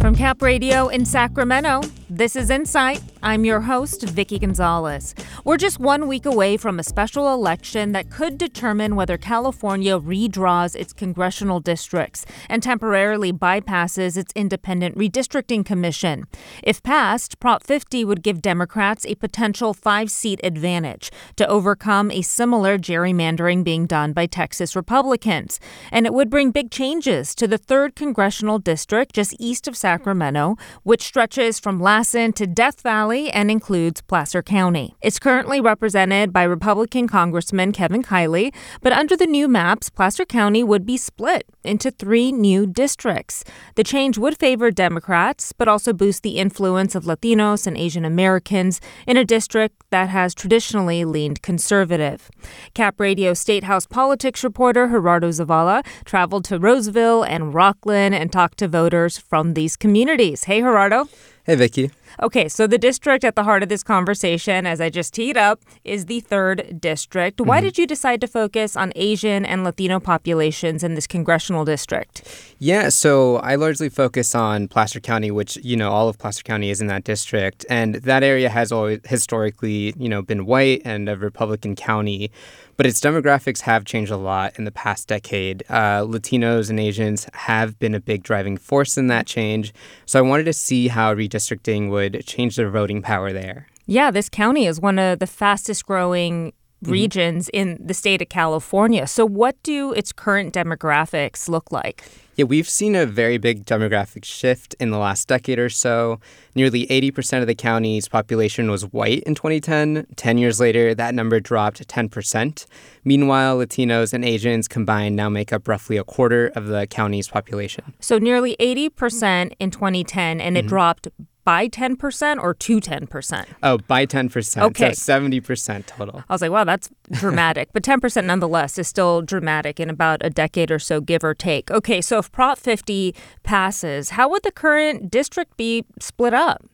From Cap Radio in Sacramento, this is Insight. I'm your host, Vicky Gonzalez. We're just 1 week away from a special election that could determine whether California redraws its congressional districts and temporarily bypasses its independent redistricting commission. If passed, Prop 50 would give Democrats a potential 5-seat advantage to overcome a similar gerrymandering being done by Texas Republicans. And it would bring big changes to the 3rd congressional district just east of Sacramento, which stretches from Lassen to Death Valley and includes Placer County. It's currently represented by Republican Congressman Kevin Kiley, but under the new maps, Placer County would be split into 3 new districts. The change would favor Democrats, but also boost the influence of Latinos and Asian Americans in a district that has traditionally leaned conservative. Cap Radio State House politics reporter Gerardo Zavala traveled to Roseville and Rockland and talked to voters from these communities. Hey, Gerardo. Hey, Vicky. Okay, so the district at the heart of this conversation, as I just teed up, is the 3rd district. Why did you decide to focus on Asian and Latino populations in this congressional district? Yeah, so I largely focus on Placer County, which, all of Placer County is in that district. And that area has always historically, been white and a Republican county. But its demographics have changed a lot in the past decade. Latinos and Asians have been a big driving force in that change. So I wanted to see how redistricting would change their voting power there. Yeah, this county is one of the fastest growing regions in the state of California. So what do its current demographics look like? Yeah, we've seen a very big demographic shift in the last decade or so. Nearly 80% of the county's population was white in 2010. 10 years later, that number dropped to 10%. Meanwhile, Latinos and Asians combined now make up roughly a quarter of the county's population. So nearly 80% in 2010, and it dropped by 10% or to 10%? Oh, by 10%. Okay. So 70% total. I was like, wow, that's dramatic. But 10% nonetheless is still dramatic in about a decade or so, give or take. Okay, so if Prop 50 passes, how would the current district be split up?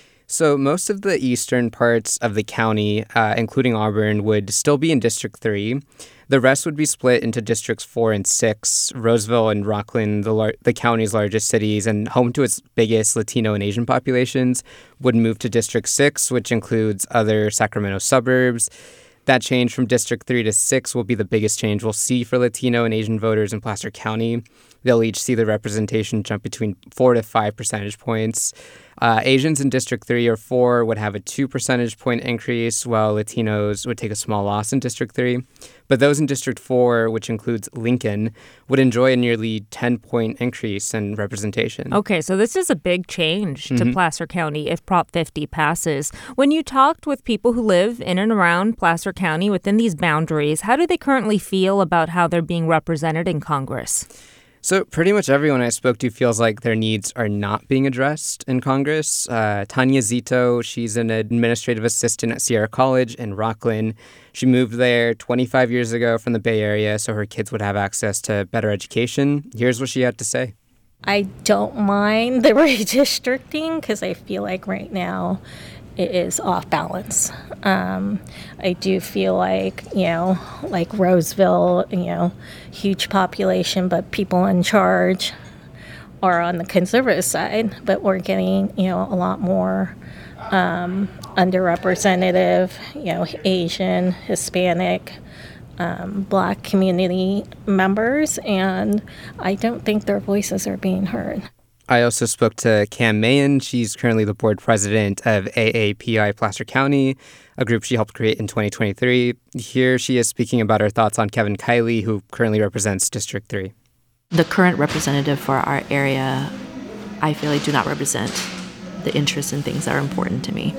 So most of the eastern parts of the county, including Auburn, would still be in District 3. The rest would be split into Districts 4 and 6. Roseville and Rockland, the county's largest cities and home to its biggest Latino and Asian populations, would move to District 6, which includes other Sacramento suburbs. That change from District 3 to 6 will be the biggest change we'll see for Latino and Asian voters in Placer County. They'll each see the representation jump between 4 to 5 percentage points. Asians in District 3 or 4 would have a 2 percentage point increase, while Latinos would take a small loss in District 3. But those in District 4, which includes Lincoln, would enjoy a nearly 10-point increase in representation. Okay, so this is a big change to Placer County if Prop 50 passes. When you talked with people who live in and around Placer County within these boundaries, how do they currently feel about how they're being represented in Congress? So pretty much everyone I spoke to feels like their needs are not being addressed in Congress. Tanya Zito, she's an administrative assistant at Sierra College in Rockland. She moved there 25 years ago from the Bay Area so her kids would have access to better education. Here's what she had to say. I don't mind the redistricting because I feel like right now it is off balance. I do feel like, like Roseville, huge population, but people in charge are on the conservative side, but we're getting, a lot more underrepresented, Asian, Hispanic, Black community members, and I don't think their voices are being heard. I also spoke to Cam Mahan. She's currently the board president of AAPI Placer County, a group she helped create in 2023. Here she is speaking about her thoughts on Kevin Kiley, who currently represents District 3. The current representative for our area, I feel like do not represent the interests and things that are important to me.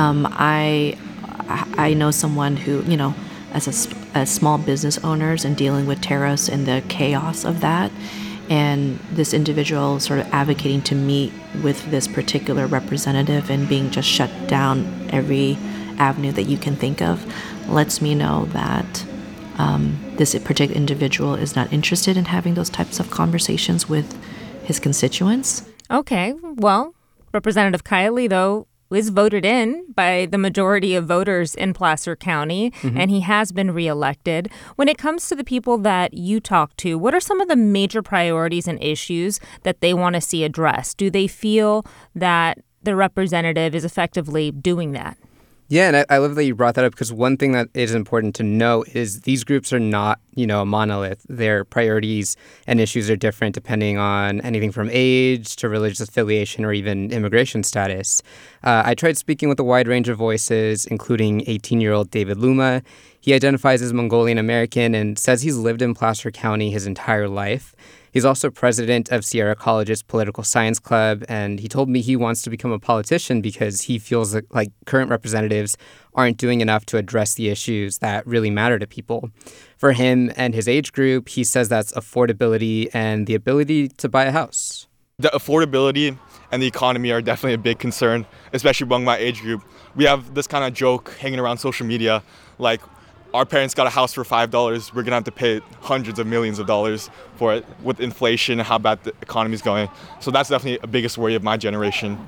I know someone who, as small business owners and dealing with tariffs and the chaos of that, and this individual sort of advocating to meet with this particular representative and being just shut down every avenue that you can think of lets me know that this particular individual is not interested in having those types of conversations with his constituents. Okay, well, Representative Kiley, though, was voted in by the majority of voters in Placer County, and he has been reelected. When it comes to the people that you talk to, what are some of the major priorities and issues that they want to see addressed? Do they feel that the representative is effectively doing that? Yeah, and I love that you brought that up, because one thing that is important to know is these groups are not, a monolith. Their priorities and issues are different depending on anything from age to religious affiliation or even immigration status. I tried speaking with a wide range of voices, including 18-year-old David Luma. He identifies as Mongolian American and says he's lived in Placer County his entire life. He's also president of Sierra College's Political Science Club, and he told me he wants to become a politician because he feels like current representatives aren't doing enough to address the issues that really matter to people. For him and his age group, he says that's affordability and the ability to buy a house. The affordability and the economy are definitely a big concern, especially among my age group. We have this kind of joke hanging around social media, like, our parents got a house for $5. We're going to have to pay hundreds of millions of dollars for it with inflation and how bad the economy is going. So that's definitely the biggest worry of my generation.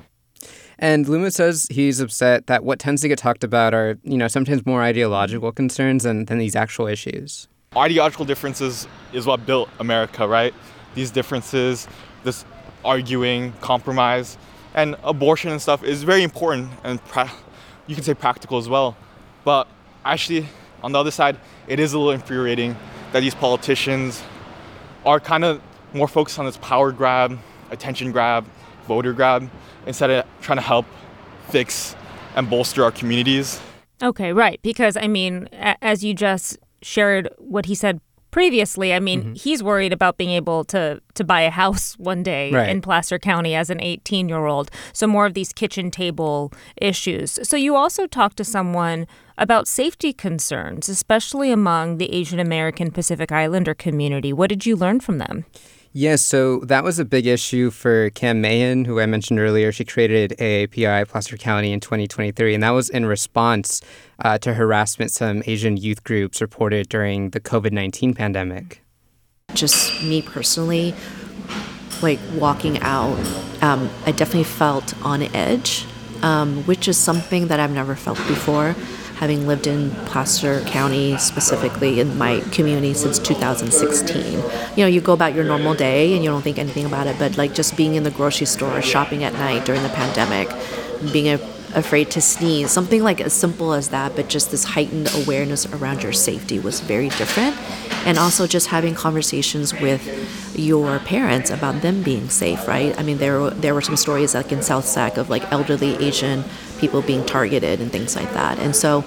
And Luma says he's upset that what tends to get talked about are, sometimes more ideological concerns than these actual issues. Ideological differences is what built America, right? These differences, this arguing, compromise, and abortion and stuff is very important and you can say practical as well. But actually, on the other side, it is a little infuriating that these politicians are kind of more focused on this power grab, attention grab, voter grab, instead of trying to help fix and bolster our communities. Okay, right. Because, as you just shared what he said previously, he's worried about being able to buy a house one day in Placer County as an 18-year-old. So more of these kitchen table issues. So you also talked to someone about safety concerns, especially among the Asian American Pacific Islander community. What did you learn from them? Yes, so that was a big issue for Cam Mahan, who I mentioned earlier. She created AAPI Placer County in 2023, and that was in response to harassment some Asian youth groups reported during the COVID-19 pandemic. Just me personally, walking out, I definitely felt on edge, which is something that I've never felt before. Having lived in Placer County, specifically in my community since 2016. You go about your normal day and you don't think anything about it, but just being in the grocery store, shopping at night during the pandemic, being afraid to sneeze, something as simple as that, but just this heightened awareness around your safety was very different. And also just having conversations with your parents about them being safe, right? There were some stories in South Sac of elderly Asian people being targeted and things like that. And so,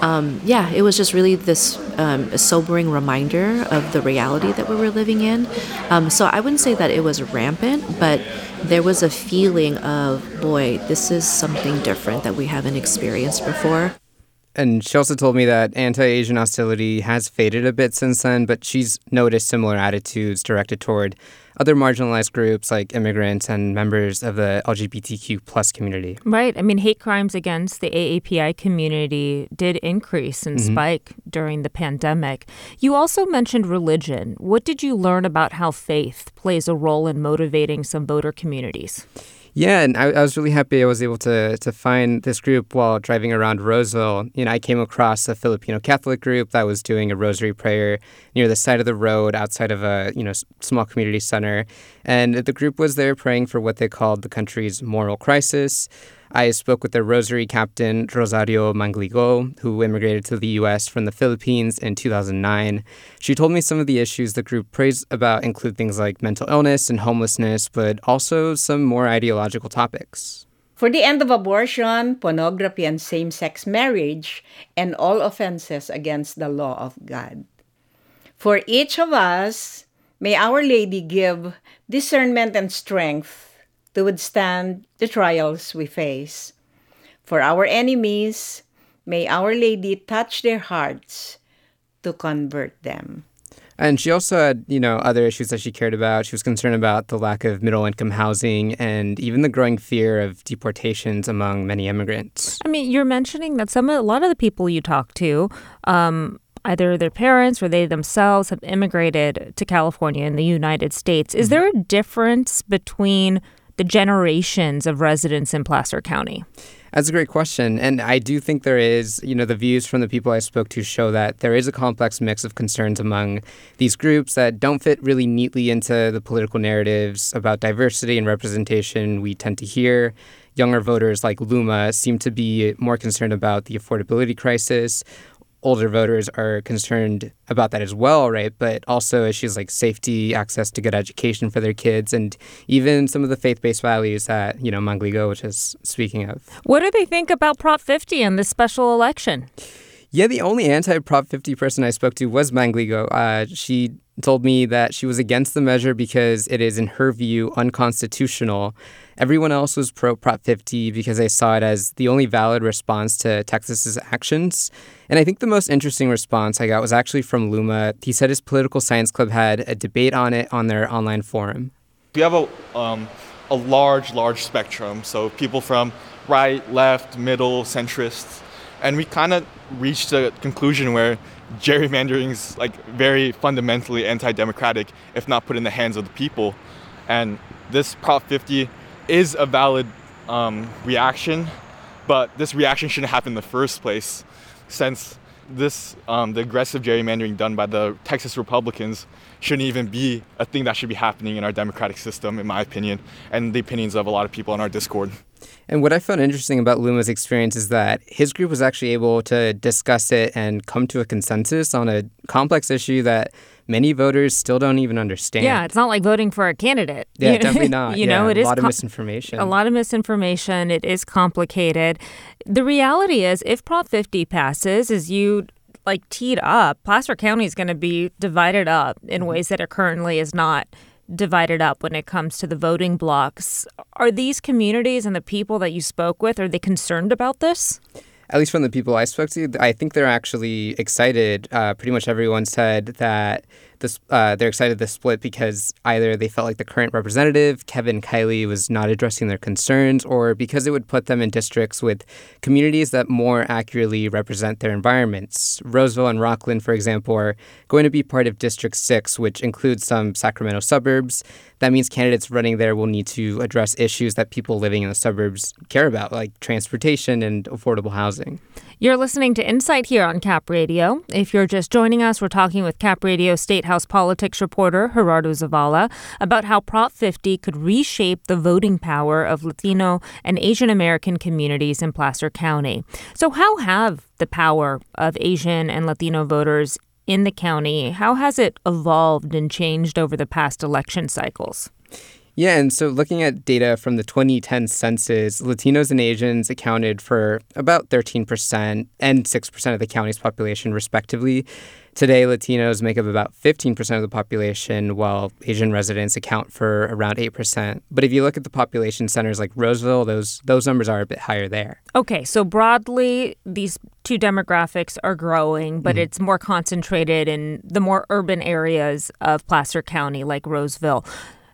it was just really this sobering reminder of the reality that we were living in. So I wouldn't say that it was rampant, but there was a feeling of, boy, this is something different that we haven't experienced before. And she also told me that anti-Asian hostility has faded a bit since then, but she's noticed similar attitudes directed toward other marginalized groups like immigrants and members of the LGBTQ plus community. Right. Hate crimes against the AAPI community did increase and spike during the pandemic. You also mentioned religion. What did you learn about how faith plays a role in motivating some voter communities? Yeah, and I was really happy I was able to find this group while driving around Roseville. I came across a Filipino Catholic group that was doing a rosary prayer near the side of the road outside of a small community center. And the group was there praying for what they called the country's moral crisis. I spoke with their rosary captain, Rosario Mangligo, who immigrated to the U.S. from the Philippines in 2009. She told me some of the issues the group prays about include things like mental illness and homelessness, but also some more ideological topics. For the end of abortion, pornography, and same-sex marriage, and all offenses against the law of God. For each of us, may Our Lady give discernment and strength to withstand the trials we face. For our enemies, may Our Lady touch their hearts to convert them. And she also had, other issues that she cared about. She was concerned about the lack of middle-income housing and even the growing fear of deportations among many immigrants. You're mentioning that a lot of the people you talk to, either their parents or they themselves have immigrated to California in the United States. Is there a difference between the generations of residents in Placer County? That's a great question. And I do think there is, the views from the people I spoke to show that there is a complex mix of concerns among these groups that don't fit really neatly into the political narratives about diversity and representation we tend to hear. Younger voters like Luma seem to be more concerned about the affordability crisis. Older voters are concerned about that as well, right? But also issues like safety, access to good education for their kids, and even some of the faith-based values that, Mangligo was just speaking of. What do they think about Prop 50 and this special election? Yeah, the only anti-Prop 50 person I spoke to was Mangligo. She told me that she was against the measure because it is, in her view, unconstitutional. Everyone else was pro-Prop 50 because they saw it as the only valid response to Texas's actions. And I think the most interesting response I got was actually from Luma. He said his political science club had a debate on it on their online forum. We have a large spectrum, so people from right, left, middle, centrists, and we kind of reached a conclusion where gerrymandering is very fundamentally anti-democratic if not put in the hands of the people. And this Prop 50 is a valid reaction, but this reaction shouldn't happen in the first place, since the aggressive gerrymandering done by the Texas Republicans shouldn't even be a thing that should be happening in our democratic system, in my opinion, and the opinions of a lot of people on our Discord. And what I found interesting about Luma's experience is that his group was actually able to discuss it and come to a consensus on a complex issue that many voters still don't even understand. Yeah, it's not like voting for a candidate. Yeah, definitely not. It is a lot of misinformation. A lot of misinformation. It is complicated. The reality is, if Prop 50 passes, as you teed up, Placer County is going to be divided up in ways that it currently is not divided up when it comes to the voting blocks. Are these communities and the people that you spoke with, are they concerned about this? At least from the people I spoke to, I think they're actually excited. Pretty much everyone said that they're excited to split because either they felt like the current representative, Kevin Kiley, was not addressing their concerns, or because it would put them in districts with communities that more accurately represent their environments. Roseville and Rockland, for example, are going to be part of District 6, which includes some Sacramento suburbs. That means candidates running there will need to address issues that people living in the suburbs care about, like transportation and affordable housing. You're listening to Insight here on Cap Radio. If you're just joining us, we're talking with Cap Radio State House politics reporter Gerardo Zavala about how Prop 50 could reshape the voting power of Latino and Asian American communities in Placer County. So how have the power of Asian and Latino voters in the county, how has it evolved and changed over the past election cycles? Yeah, and so looking at data from the 2010 census, Latinos and Asians accounted for about 13% and 6% of the county's population, respectively. Today, Latinos make up about 15% of the population, while Asian residents account for around 8%. But if you look at the population centers like Roseville, those numbers are a bit higher there. Okay, so broadly, these two demographics are growing, but it's more concentrated in the more urban areas of Placer County, like Roseville.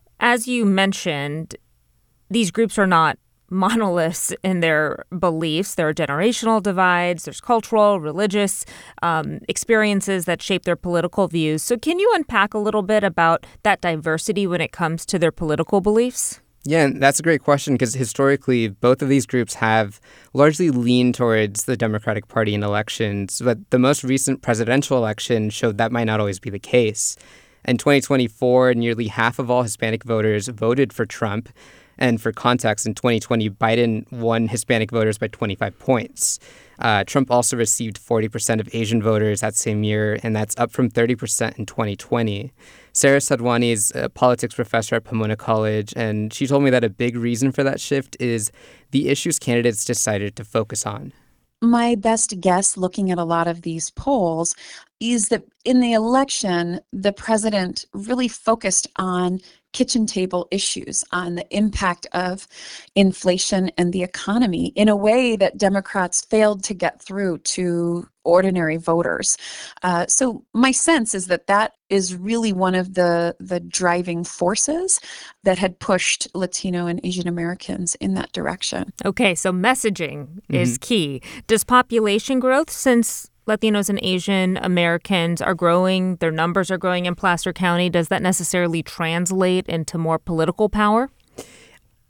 As you mentioned, these groups are not monoliths in their beliefs. There are generational divides, there's cultural, religious experiences that shape their political views. So can you unpack a little bit about that diversity when it comes to their political beliefs? Yeah, and that's a great question because historically, both of these groups have largely leaned towards the Democratic Party in elections, but the most recent presidential election showed that might not always be the case. In 2024, nearly half of all Hispanic voters voted for Trump. And for context, in 2020, Biden won Hispanic voters by 25 points. Trump also received 40% of Asian voters that same year, and that's up from 30% in 2020. Sarah Sadwani is a politics professor at Pomona College, and she told me that a big reason for that shift is the issues candidates decided to focus on. My best guess, looking at a lot of these polls, is that in the election, the president really focused on kitchen table issues, on the impact of inflation and the economy in a way that Democrats failed to get through to ordinary voters. So my sense is that that is really one of the driving forces that had pushed Latino and Asian Americans in that direction. Okay, so messaging is key. Does population growth, since Latinos and Asian Americans are growing, their numbers are growing in Placer County, does that necessarily translate into more political power?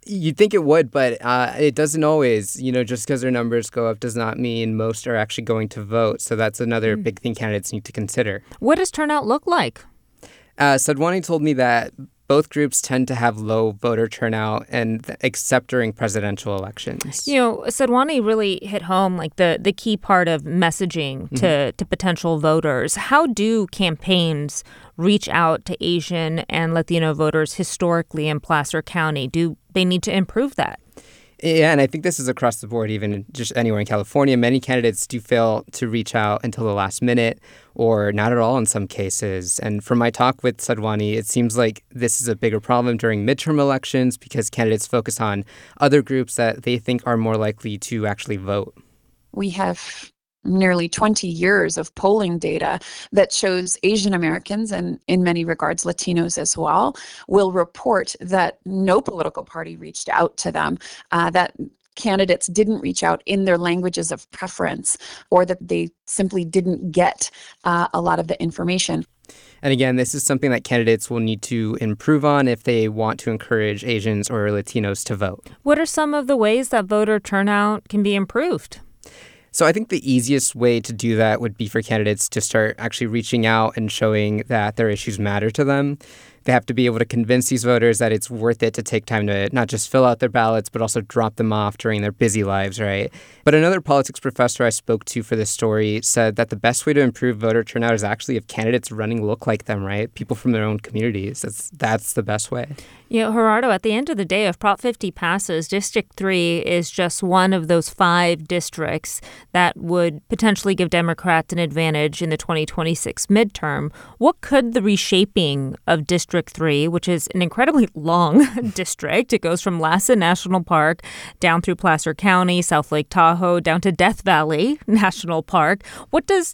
You'd think it would, but it doesn't always. Just because their numbers go up does not mean most are actually going to vote. So that's another big thing candidates need to consider. What does turnout look like? Sadhwani told me that both groups tend to have low voter turnout, and except during presidential elections. Sadhwani really hit home like the key part of messaging to potential voters. How do campaigns reach out to Asian and Latino voters historically in Placer County? Do they need to improve that? Yeah, and I think this is across the board, even just anywhere in California. Many candidates do fail to reach out until the last minute, or not at all in some cases. And from my talk with Sadhwani, it seems like this is a bigger problem during midterm elections because candidates focus on other groups that they think are more likely to actually vote. We have nearly 20 years of polling data that shows Asian Americans, and in many regards Latinos as well, will report that no political party reached out to them, that candidates didn't reach out in their languages of preference, or that they simply didn't get a lot of the information. And again, this is something that candidates will need to improve on if they want to encourage Asians or Latinos to vote. What are some of the ways that voter turnout can be improved? So I think the easiest way to do that would be for candidates to start actually reaching out and showing that their issues matter to them. They have to be able to convince these voters that it's worth it to take time to not just fill out their ballots, but also drop them off during their busy lives, right? But another politics professor I spoke to for this story said that the best way to improve voter turnout is actually if candidates running look like them, right? People from their own communities. That's the best way. Gerardo, at the end of the day, if Prop 50 passes, District 3 is just one of those 5 districts that would potentially give Democrats an advantage in the 2026 midterm. What could the reshaping of District 3, which is an incredibly long district, it goes from Lassen National Park down through Placer County, South Lake Tahoe, down to Death Valley National Park. What does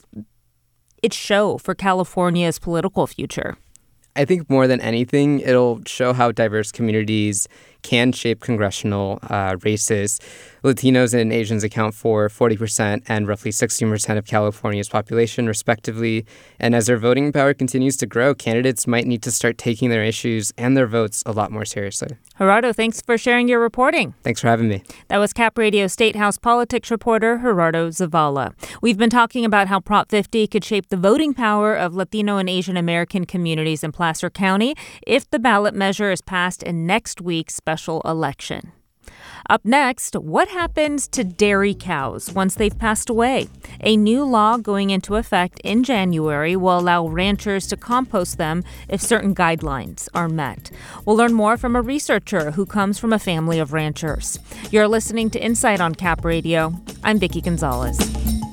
it show for California's political future? I think more than anything, it'll show how diverse communities can shape congressional races. Latinos and Asians account for 40% and roughly 16% of California's population, respectively. And as their voting power continues to grow, candidates might need to start taking their issues and their votes a lot more seriously. Gerardo, thanks for sharing your reporting. Thanks for having me. That was Cap Radio State House politics reporter Gerardo Zavala. We've been talking about how Prop 50 could shape the voting power of Latino and Asian American communities in Placer County if the ballot measure is passed in next week's special election. Up next, what happens to dairy cows once they've passed away? A new law going into effect in January will allow ranchers to compost them if certain guidelines are met. We'll learn more from a researcher who comes from a family of ranchers. You're listening to Insight on Cap Radio. I'm Vicki Gonzalez.